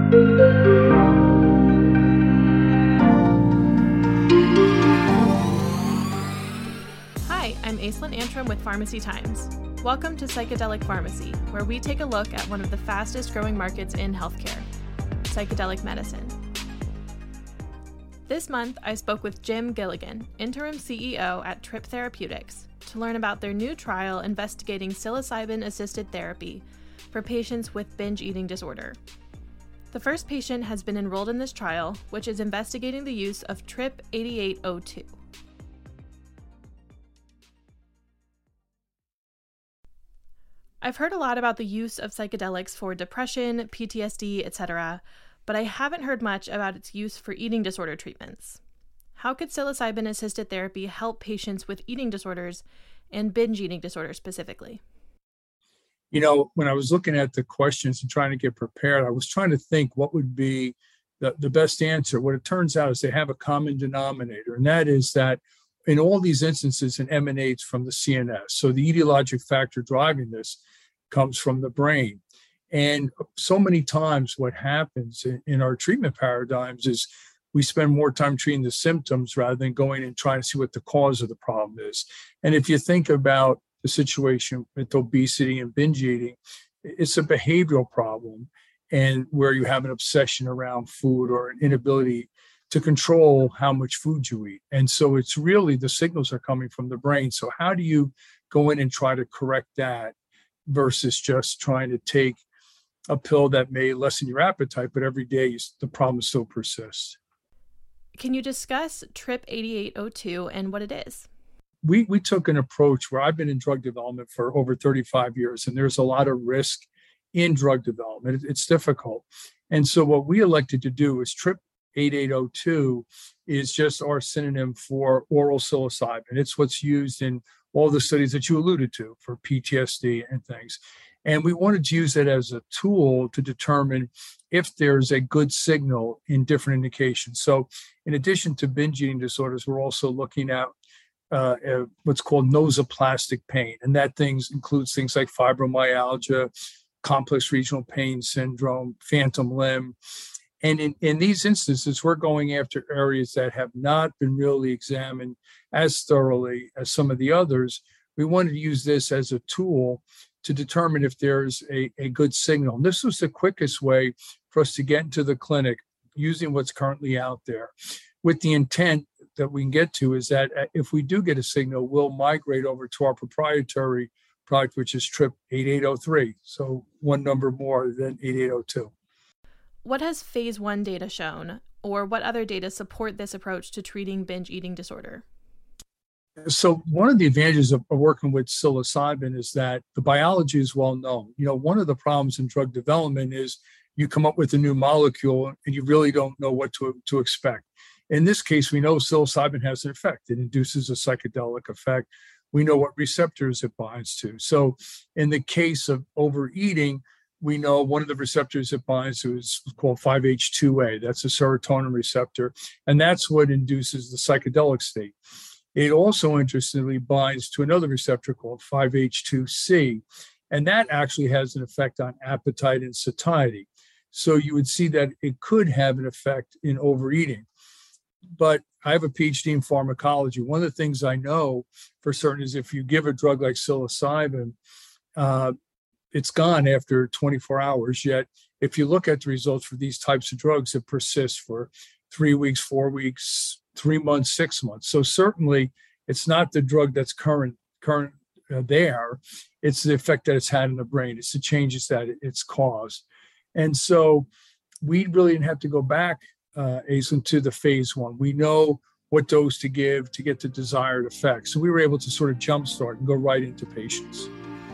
Hi, I'm Aislinn Antrim with Pharmacy Times. Welcome to Psychedelic Pharmacy, where we take a look at one of the fastest growing markets in healthcare, psychedelic medicine. This month, I spoke with Jim Gilligan, interim CEO at Trip Therapeutics, to learn about their new trial investigating psilocybin-assisted therapy for patients with binge eating disorder. The first patient has been enrolled in this trial, which is investigating the use of Trip 8802. I've heard a lot about the use of psychedelics for depression, PTSD, etc., but I haven't heard much about its use for eating disorder treatments. How could psilocybin-assisted therapy help patients with eating disorders and binge eating disorders specifically? You know, when I was looking at the questions and trying to get prepared, I was trying to think what would be the best answer. What it turns out is they have a common denominator, and that is that in all these instances, it emanates from the CNS. So the etiologic factor driving this comes from the brain. And so many times what happens in our treatment paradigms is we spend more time treating the symptoms rather than going and trying to see what the cause of the problem is. And if you think about the situation with obesity and binge eating, it's a behavioral problem, and where you have an obsession around food or an inability to control how much food you eat. And so it's really the signals are coming from the brain. So how do you go in and try to correct that versus just trying to take a pill that may lessen your appetite, but every day the problem still persists? Can you discuss Trip 8802 and what it is? We took an approach where I've been in drug development for over 35 years, and there's a lot of risk in drug development. It's difficult. And so what we elected to do is Trip 8802 is just our synonym for oral psilocybin. It's what's used in all the studies that you alluded to for PTSD and things. And we wanted to use it as a tool to determine if there's a good signal in different indications. So in addition to binge eating disorders, we're also looking at what's called nosoplastic pain. And that includes things like fibromyalgia, complex regional pain syndrome, phantom limb. And in these instances, we're going after areas that have not been really examined as thoroughly as some of the others. We wanted to use this as a tool to determine if there's a good signal. And this was the quickest way for us to get into the clinic using what's currently out there, with the intent that we can get to is that if we do get a signal, we'll migrate over to our proprietary product, which is Trip 8803. So one number more than 8802. What has phase 1 data shown, or what other data support this approach to treating binge eating disorder? So one of the advantages of working with psilocybin is that the biology is well known. You know, one of the problems in drug development is you come up with a new molecule and you really don't know what to expect. In this case, we know psilocybin has an effect. It induces a psychedelic effect. We know what receptors it binds to. So in the case of overeating, we know one of the receptors it binds to is called 5-HT2A. That's a serotonin receptor, and that's what induces the psychedelic state. It also, interestingly, binds to another receptor called 5-HT2C, and that actually has an effect on appetite and satiety. So you would see that it could have an effect in overeating. But I have a PhD in pharmacology. One of the things I know for certain is if you give a drug like psilocybin, it's gone after 24 hours. Yet, if you look at the results for these types of drugs, it persists for 3 weeks, 4 weeks, 3 months, 6 months. So certainly, it's not the drug that's current there. It's the effect that it's had in the brain. It's the changes that it's caused. And so we really didn't have to go back, Aislinn, to the phase 1. We know what dose to give to get the desired effect. So we were able to sort of jumpstart and go right into patients.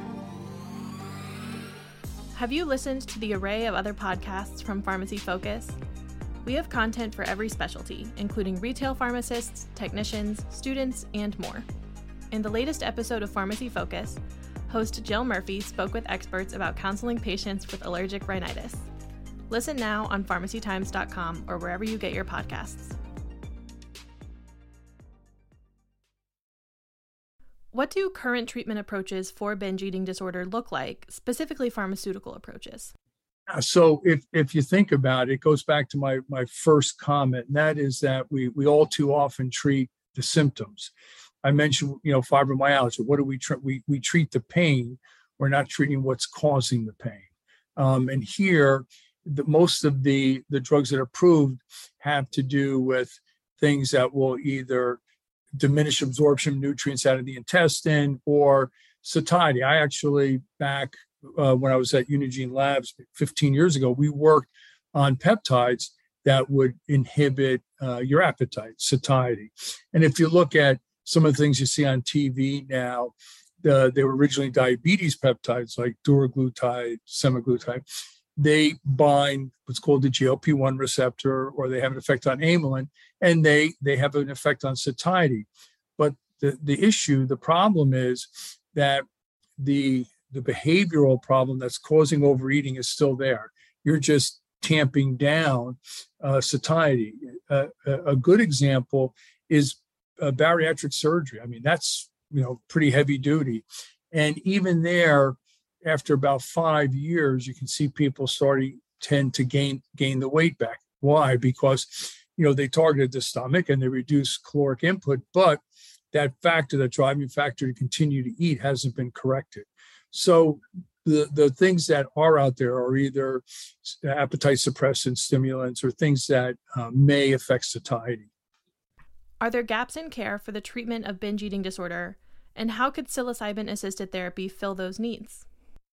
Have you listened to the array of other podcasts from Pharmacy Focus? We have content for every specialty, including retail pharmacists, technicians, students, and more. In the latest episode of Pharmacy Focus, host Jill Murphy spoke with experts about counseling patients with allergic rhinitis. Listen now on pharmacytimes.com or wherever you get your podcasts. What do current treatment approaches for binge eating disorder look like, specifically pharmaceutical approaches? So if you think about it, it goes back to my first comment, and that is that we all too often treat the symptoms. I mentioned, fibromyalgia. What do we treat? We treat the pain. We're not treating what's causing the pain. And here, most of the drugs that are approved have to do with things that will either diminish absorption of nutrients out of the intestine or satiety. I actually, back when I was at Unigene Labs 15 years ago, we worked on peptides that would inhibit your appetite, satiety. And if you look at some of the things you see on TV now, they were originally diabetes peptides like duraglutide, semaglutide. They bind what's called the GLP-1 receptor, or they have an effect on amylin, and they have an effect on satiety. But the problem is that the behavioral problem that's causing overeating is still there. You're just tamping down satiety. A good example is bariatric surgery. I mean, that's pretty heavy duty, and even there, after about 5 years, you can see people tend to gain the weight back. Why? Because they targeted the stomach and they reduced caloric input, but that driving factor to continue to eat hasn't been corrected. So the things that are out there are either appetite suppressant stimulants or things that may affect satiety. Are there gaps in care for the treatment of binge eating disorder, and how could psilocybin-assisted therapy fill those needs?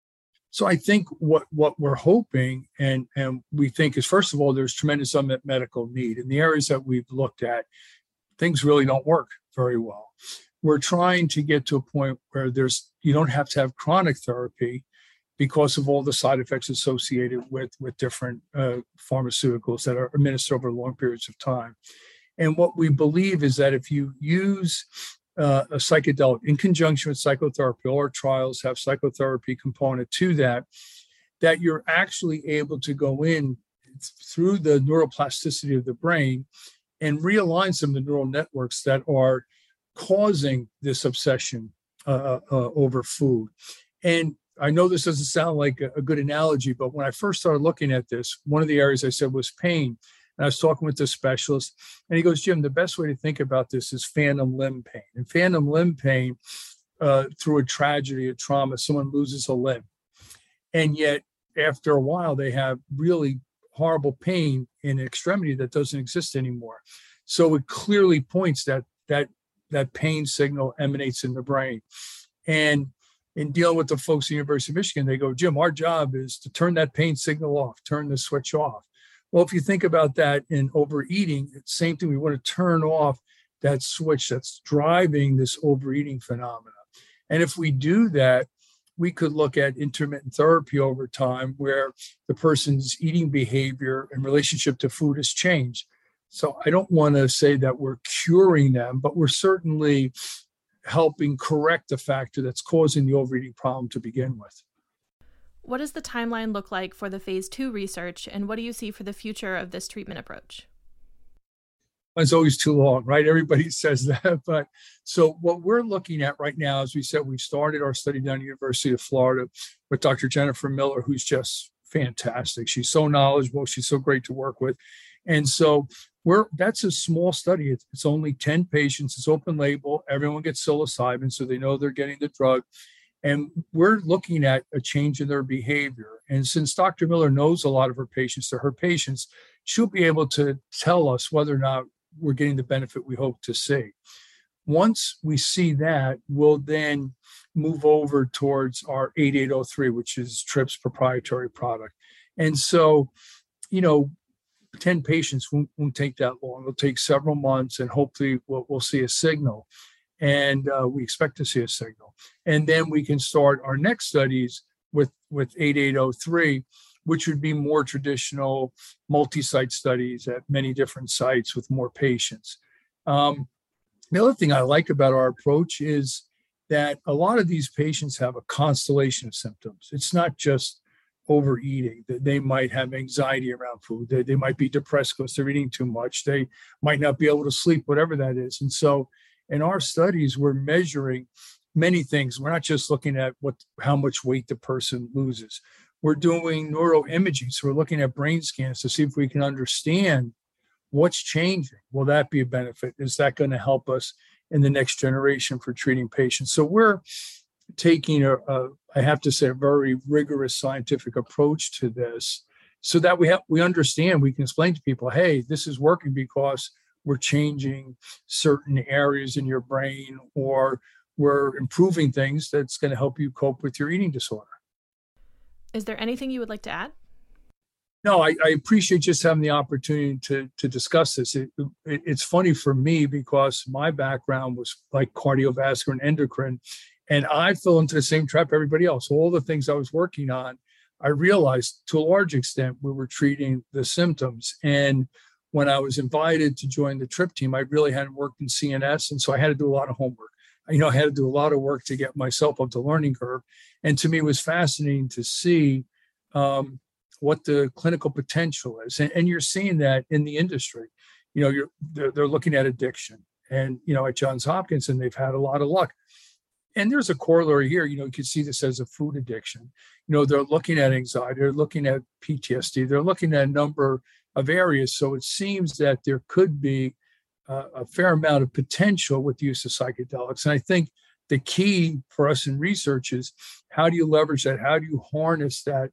So I think what we're hoping and we think is, first of all, there's tremendous unmet medical need. In the areas that we've looked at, things really don't work very well. We're trying to get to a point where you don't have to have chronic therapy because of all the side effects associated with different pharmaceuticals that are administered over long periods of time. And what we believe is that if you use a psychedelic in conjunction with psychotherapy, all our trials have psychotherapy component to that you're actually able to go in through the neuroplasticity of the brain and realign some of the neural networks that are causing this obsession over food. And I know this doesn't sound like a good analogy, but when I first started looking at this, one of the areas I said was pain. And I was talking with the specialist, and he goes, Jim, the best way to think about this is phantom limb pain. And phantom limb pain, through a tragedy, a trauma, someone loses a limb. And yet, after a while, they have really horrible pain in an extremity that doesn't exist anymore. So it clearly points that pain signal emanates in the brain. And in dealing with the folks at the University of Michigan, they go, Jim, our job is to turn that pain signal off, turn the switch off. Well, if you think about that in overeating, it's the same thing. We want to turn off that switch that's driving this overeating phenomena. And if we do that, we could look at intermittent therapy over time where the person's eating behavior and relationship to food has changed. So I don't want to say that we're curing them, but we're certainly helping correct the factor that's causing the overeating problem to begin with. What does the timeline look like for the phase 2 research, and what do you see for the future of this treatment approach? It's always too long, right? Everybody says that. But so what we're looking at right now, as we said, we've started our study down at the University of Florida with Dr. Jennifer Miller, who's just fantastic. She's so knowledgeable. She's so great to work with. And so that's a small study. It's only 10 patients. It's open label. Everyone gets psilocybin, so they know they're getting the drug. And we're looking at a change in their behavior. And since Dr. Miller knows a lot of her patients, they're her patients, she'll be able to tell us whether or not we're getting the benefit we hope to see. Once we see that, we'll then move over towards our 8803, which is TRIP's proprietary product. And so, 10 patients won't take that long. It'll take several months, and hopefully we'll see a signal. And we expect to see a signal. And then we can start our next studies with 8803, which would be more traditional multi-site studies at many different sites with more patients. The other thing I like about our approach is that a lot of these patients have a constellation of symptoms. It's not just overeating. They might have anxiety around food. They might be depressed because they're eating too much. They might not be able to sleep, whatever that is. And so in our studies, we're measuring many things. We're not just looking at how much weight the person loses. We're doing neuroimaging. So we're looking at brain scans to see if we can understand what's changing. Will that be a benefit? Is that going to help us in the next generation for treating patients? So we're taking I have to say, a very rigorous scientific approach to this, so that we understand, we can explain to people, hey, this is working because we're changing certain areas in your brain, or we're improving things that's going to help you cope with your eating disorder. Is there anything you would like to add? No, I appreciate just having the opportunity to discuss this. It's funny for me because my background was like cardiovascular and endocrine, and I fell into the same trap everybody else. All the things I was working on, I realized to a large extent we were treating the symptoms. And when I was invited to join the TRIP team, I really hadn't worked in CNS, and so I had to do a lot of homework. I had to do a lot of work to get myself up the learning curve. And to me, it was fascinating to see what the clinical potential is. And you're seeing that in the industry. They're looking at addiction. And, at Johns Hopkins, and they've had a lot of luck. And there's a corollary here. You can see this as a food addiction. They're looking at anxiety. They're looking at PTSD. They're looking at a number of areas. So it seems that there could be a fair amount of potential with the use of psychedelics. And I think the key for us in research is, how do you leverage that? How do you harness that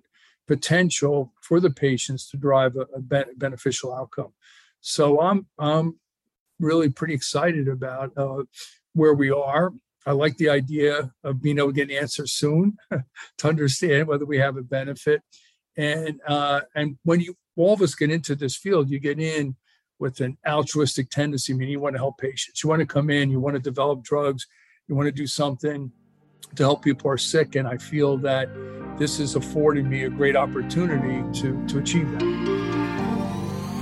potential for the patients to drive a beneficial outcome? So I'm really pretty excited about where we are. I like the idea of being able to get an answer soon to understand whether we have a benefit. And when all of us get into this field, you get in with an altruistic tendency, meaning you want to help patients. You want to come in, you want to develop drugs, you want to do something to help people who are sick. And I feel that this is affording me a great opportunity to achieve that.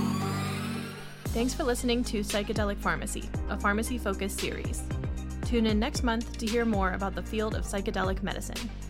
Thanks for listening to Psychedelic Pharmacy, a pharmacy-focused series. Tune in next month to hear more about the field of psychedelic medicine.